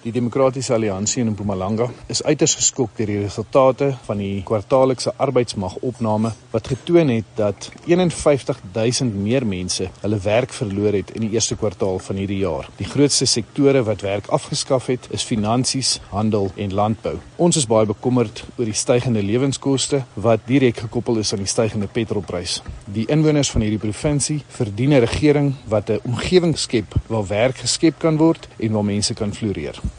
Die Demokratiese Alliansie in Mpumalanga is uiters geskok deur die resultate van die kwartaallikse arbeidsmagopname wat getoon het dat 51.000 meer mense hulle werk verloor het in die eerste kwartaal van hierdie jaar. Die grootste sektore wat werk afgeskaf het is finansies, handel en landbou. Ons is baie bekommerd oor die stygende lewenskoste wat direk gekoppel is aan die stygende petrolprys. Die inwoners van hierdie provinsie verdien 'n regering wat 'n omgewing skep waar werk geskep kan word en waar mense kan floreer.